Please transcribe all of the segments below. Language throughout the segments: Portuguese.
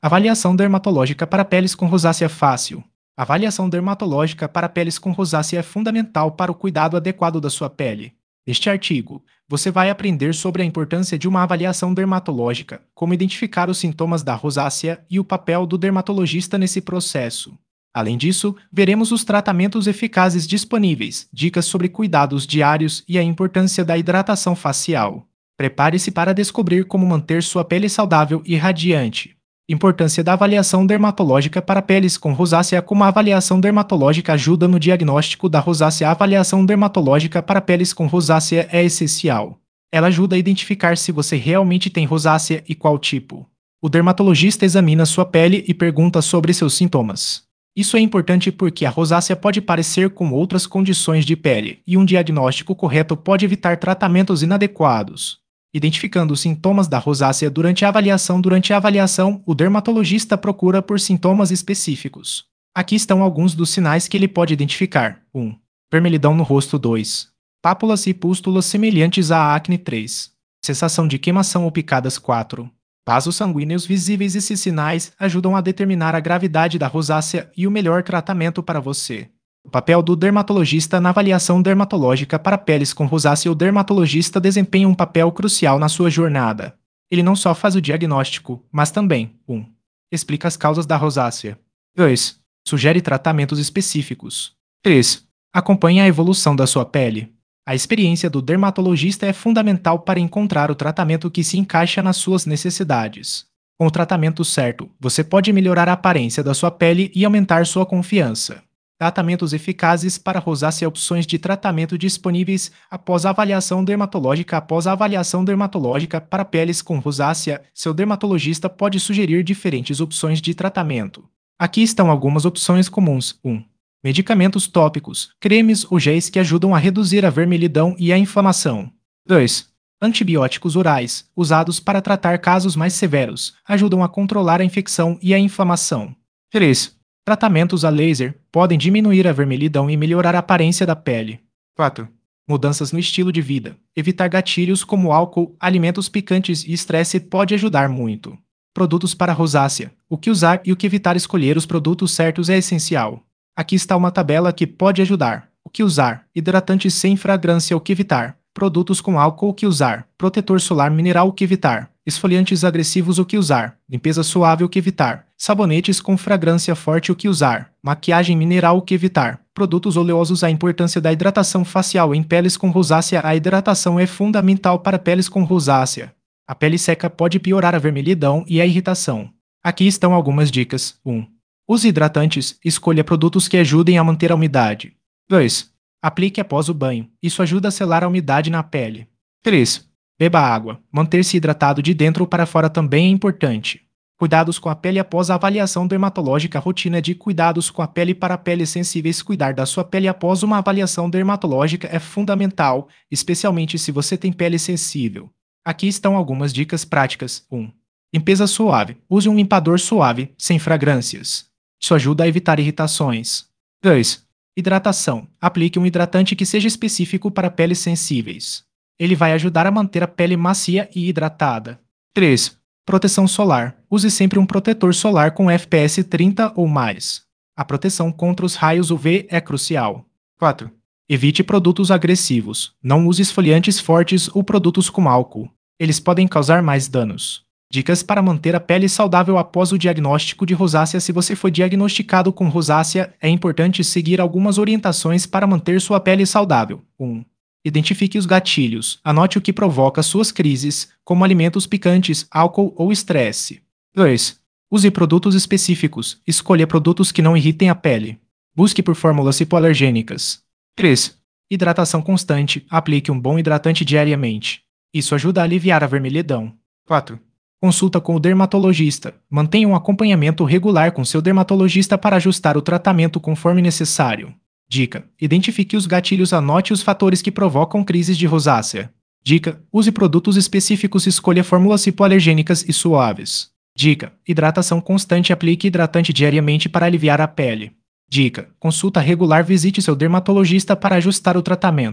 Avaliação dermatológica para peles com rosácea fácil. A avaliação dermatológica para peles com rosácea é fundamental para o cuidado adequado da sua pele. Neste artigo, você vai aprender sobre a importância de uma avaliação dermatológica, como identificar os sintomas da rosácea e o papel do dermatologista nesse processo. Além disso, veremos os tratamentos eficazes disponíveis, dicas sobre cuidados diários e a importância da hidratação facial. Prepare-se para descobrir como manter sua pele saudável e radiante. Importância da avaliação dermatológica para peles com rosácea. Como a avaliação dermatológica ajuda no diagnóstico da rosácea? A avaliação dermatológica para peles com rosácea é essencial. Ela ajuda a identificar se você realmente tem rosácea e qual tipo. O dermatologista examina sua pele e pergunta sobre seus sintomas. Isso é importante porque a rosácea pode parecer com outras condições de pele, e um diagnóstico correto pode evitar tratamentos inadequados. Identificando os sintomas da rosácea durante a avaliação. Durante a avaliação, o dermatologista procura por sintomas específicos. Aqui estão alguns dos sinais que ele pode identificar. 1. Vermelhidão no rosto. 2. Pápulas e pústulas semelhantes à acne. 3. Sensação de queimação ou picadas. 4. Vasos sanguíneos visíveis. Esses sinais ajudam a determinar a gravidade da rosácea e o melhor tratamento para você. O papel do dermatologista na avaliação dermatológica para peles com rosácea. O dermatologista desempenha um papel crucial na sua jornada. Ele não só faz o diagnóstico, mas também 1. Explica as causas da rosácea. 2. Sugere tratamentos específicos. 3. Acompanha a evolução da sua pele. A experiência do dermatologista é fundamental para encontrar o tratamento que se encaixa nas suas necessidades. Com o tratamento certo, você pode melhorar a aparência da sua pele e aumentar sua confiança. Tratamentos eficazes para rosácea. Opções de tratamento disponíveis após a avaliação dermatológica. Após a avaliação dermatológica para peles com rosácea, seu dermatologista pode sugerir diferentes opções de tratamento. Aqui estão algumas opções comuns. 1. Medicamentos tópicos, cremes ou géis que ajudam a reduzir a vermelhidão e a inflamação. 2. Antibióticos orais, usados para tratar casos mais severos, ajudam a controlar a infecção e a inflamação. 3. Tratamentos a laser podem diminuir a vermelhidão e melhorar a aparência da pele. 4. Mudanças no estilo de vida. Evitar gatilhos como álcool, alimentos picantes e estresse pode ajudar muito. Produtos para rosácea. O que usar e o que evitar. Escolher os produtos certos é essencial. Aqui está uma tabela que pode ajudar. O que usar? Hidratantes sem fragrância. O que evitar? Produtos com álcool. O que usar? Protetor solar mineral. O que evitar? Esfoliantes agressivos. O que usar? Limpeza suave. O que evitar? Sabonetes com fragrância forte. O que usar? Maquiagem mineral. O que evitar? Produtos oleosos. A importância da hidratação facial em peles com rosácea. A hidratação é fundamental para peles com rosácea. A pele seca pode piorar a vermelhidão e a irritação. Aqui estão algumas dicas. 1. Use hidratantes. Escolha produtos que ajudem a manter a umidade. 2. Aplique após o banho. Isso ajuda a selar a umidade na pele. 3. Beba água. Manter-se hidratado de dentro para fora também é importante. Cuidados com a pele após a avaliação dermatológica. Rotina de cuidados com a pele para peles sensíveis. Cuidar da sua pele após uma avaliação dermatológica é fundamental, especialmente se você tem pele sensível. Aqui estão algumas dicas práticas. 1. Limpeza suave. Use um limpador suave, sem fragrâncias. Isso ajuda a evitar irritações. 2. Hidratação. Aplique um hidratante que seja específico para peles sensíveis. Ele vai ajudar a manter a pele macia e hidratada. 3. Proteção solar. Use sempre um protetor solar com FPS 30 ou mais. A proteção contra os raios UV é crucial. 4. Evite produtos agressivos. Não use esfoliantes fortes ou produtos com álcool. Eles podem causar mais danos. Dicas para manter a pele saudável após o diagnóstico de rosácea. Se você foi diagnosticado com rosácea, é importante seguir algumas orientações para manter sua pele saudável. 1. Identifique os gatilhos. Anote o que provoca suas crises, como alimentos picantes, álcool ou estresse. 2. Use produtos específicos. Escolha produtos que não irritem a pele. Busque por fórmulas hipoalergênicas. 3. Hidratação constante. Aplique um bom hidratante diariamente. Isso ajuda a aliviar a vermelhidão. 4. Consulta com o dermatologista. Mantenha um acompanhamento regular com seu dermatologista para ajustar o tratamento conforme necessário. Dica: identifique os gatilhos. Anote os fatores que provocam crises de rosácea. Dica: use produtos específicos. Escolha fórmulas hipoalergênicas e suaves. Dica: hidratação constante. Aplique hidratante diariamente para aliviar a pele. Dica: consulta regular. Visite seu dermatologista para ajustar o tratamento.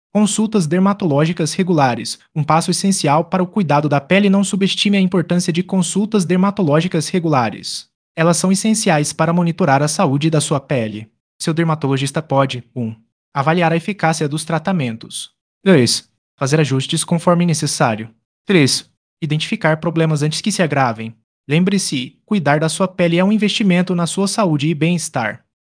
Consultas dermatológicas regulares. Um passo essencial para o cuidado da pele. Não subestime a importância de consultas dermatológicas regulares. Elas são essenciais para monitorar a saúde da sua pele. Seu dermatologista pode 1. Avaliar a eficácia dos tratamentos. 2. Fazer ajustes conforme necessário. 3. Identificar problemas antes que se agravem. Lembre-se, cuidar da sua pele é um investimento na sua saúde e bem-estar.